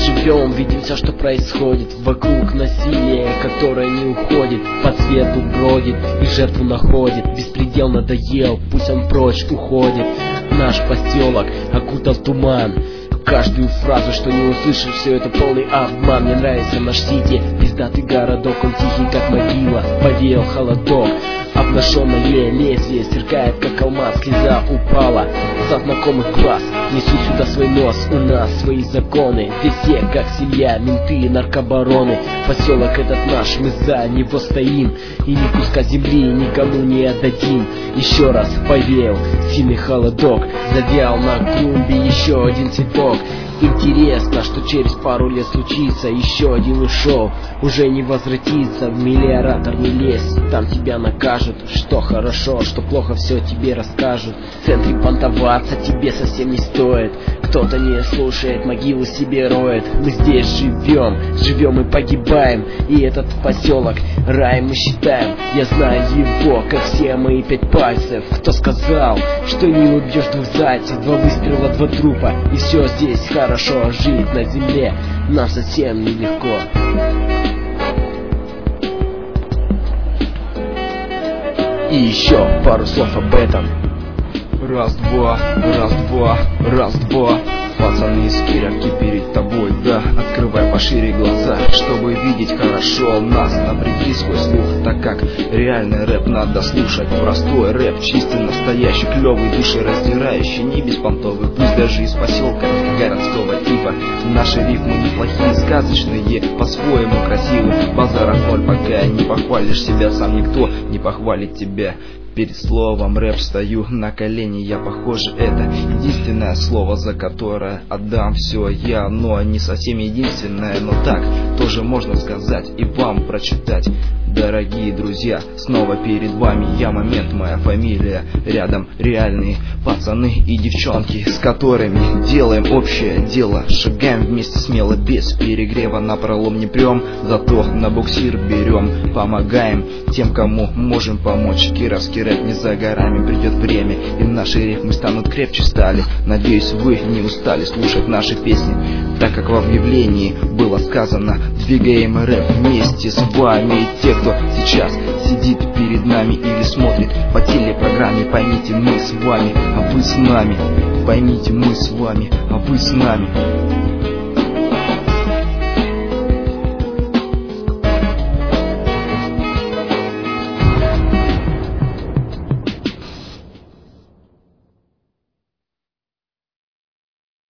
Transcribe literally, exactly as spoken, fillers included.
живем, видим все, что происходит. Вокруг насилие, которое не уходит, по свету бродит и жертву находит. Беспредел надоел, пусть он прочь уходит. Наш поселок окутал туман. Каждую фразу, что не услышишь, все это полный обман. Мне нравится наш Сити, пиздатый городок. Он тихий, как могила, повеял холодок. Обнаженное лезвие сверкает, как алмаз. Слеза упала со знакомых глаз. Несу сюда свой нос, у нас свои законы. Здесь все как семья, менты и наркобароны. Поселок этот наш, мы за него стоим. И ни куска земли никому не отдадим. Еще раз повеял сильный холодок. Завял на клумбе еще один цветок. Интересно, что через пару лет случится. Еще один ушел, уже не возвратится. В мелиоратор не лезь, там тебя накажут. Что хорошо, что плохо, все тебе расскажут. В центре понтоваться тебе совсем не стоит. Кто-то не слушает, могилу себе роет. Мы здесь живем, живем и погибаем. И этот поселок рай мы считаем. Я знаю его, как все мои пять пальцев. Кто сказал, что не убьешь двух зайцев? Два выстрела, два трупа, и все здесь хорошо. Жить на земле нам совсем нелегко. И еще пару слов об этом. Раз-два, раз-два, раз-два. Пацаны из Кировки перед тобой, да. Открывай пошире глаза, чтобы видеть хорошо нас. Напряги свой слух, так как реальный рэп надо слушать. Простой рэп, чистый, настоящий, клевый, душераздирающий, не беспонтовый. Пусть даже из поселка городского типа. Наши рифмы неплохие, сказочные, по-своему красивые. Базаров ноль, пока не похвалишь себя, сам никто не похвалит тебя. Перед словом рэп стою на колени, я похоже, это единственное слово, за которое отдам все я. Но не совсем единственное, но так тоже можно сказать и вам прочитать. Дорогие друзья, снова перед вами я, Момент, моя фамилия. Рядом реальные пацаны и девчонки, с которыми делаем общее дело. Шагаем вместе смело, без перегрева, напролом не прем, зато на буксир берем. Помогаем тем, кому можем помочь. Кировский рэп не за горами, придет время, и наши рифмы станут крепче стали. Надеюсь, вы не устали слушать наши песни, так как в объявлении было сказано: двигаем рэп вместе с вами. И те, кто сейчас сидит перед нами или смотрит по телепрограмме, поймите, мы с вами, а вы с нами. Поймите, мы с вами, а вы с нами.